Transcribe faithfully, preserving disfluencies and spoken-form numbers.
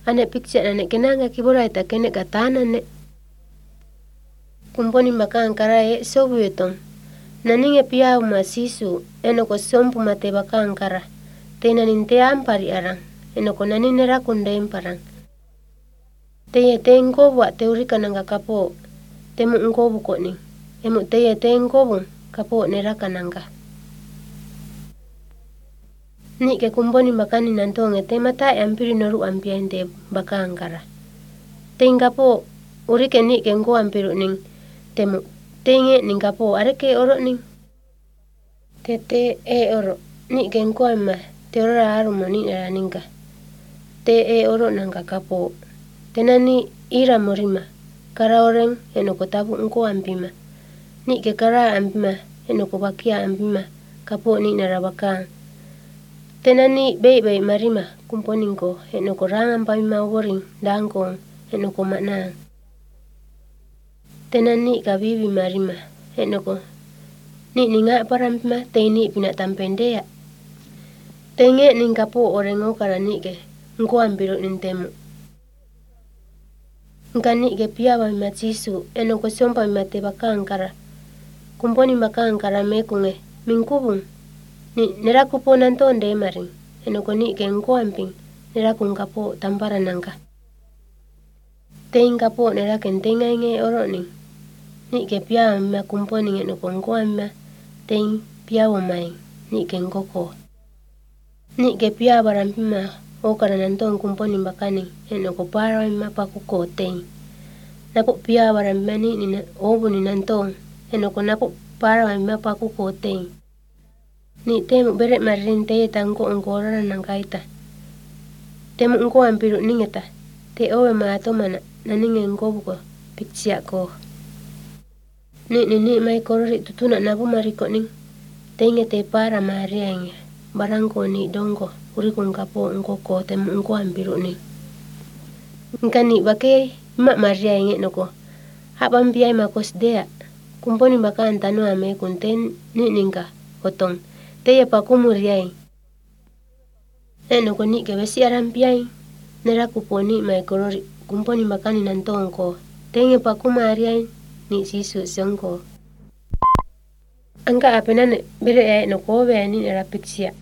ane pikcha ane kenanga kibora ita kene katana ne. Kumponi bakang kara e sobu yutong. Naninge pia umasisu eno ko sompu mate bakang kara. Tena ninte ampari arang eno ko nanine rakundem parang. Teye tengko wa teorika nanga kapo. Temu ngkobu ko ning. Emu teye tengko bung kapo neraka nanga. Ni ke kumponi bakani nantonge temata ampiri noru ampiente bakang kara. Tengka po urike ni ke ngko ampiru ning temu tenge ning kapo areke oro ning. Tete e oro ni ke ngko amma teora arumo ni nara ningka. Te e oro nangka kapo. Tenani ira morima kara oreng eno ko tabu ngko ampima. Ni ke kara ampima eno ko bakia ampima kapo ni nara bakang. Tenani bei-bei marima kumponingko eno ko rangan pamima woring dangkong eno ko maknang. Tenani kabibi marima eno ko ni ninga parampima teni pina tampendea. Tenge ning kapo orengo kara ni ke ngko ampiru nintemu. Ngani ke pia pamima cisu eno ko sompa pamima te bakang kara. Kumponi bakang kara mekunge mingkubung. Ni neraku po nantonde maring. Eno ko ni ke ngko amping neraku ngkapo tampara nangka. Teng kapo neraken tenga inge oro ning. Ni ke pia mima kumponi eno ko ngko amma teng pia wamaing ni ke ngkoko. Ni ke pia barampima o kara nantong kumponi bakaning eno ko para mima pakuko teng. Napo pia barampima ni ni obu ni nantong eno ko napo para mima pakuko teng. Ni temu beret marin te tangko ngkora nang kaita. Temu ngko ampiru ningeta. Te owe maato mana naninge ngko buko pikcia ko. Ni ni ni mai korori tutuna nabu mariko ning. Tenge te para mariange. Barangko ni dongko uriku ngkapo ngko ko temu ngko ampiru ning. Ngkani bake mak mariange noko. Habang biay makos dea. Kumponi baka antanu ame kunten ni ningka otong. Teye pakumur yai. Eno ko ni ke besi arampiai. Neraku po ni mai korori kumponi bakani nantong ko. Tenge pakumar yai ni sisu songko. Angka apenane bere ya no ko be ni nera piksia.